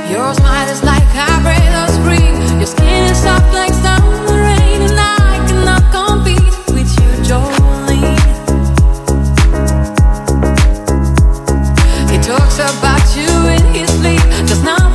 Your smile is like a breath of spring. Your skin is soft like summer rain, and I cannot compete with you, Jolene. He talks about you in his sleep, just now.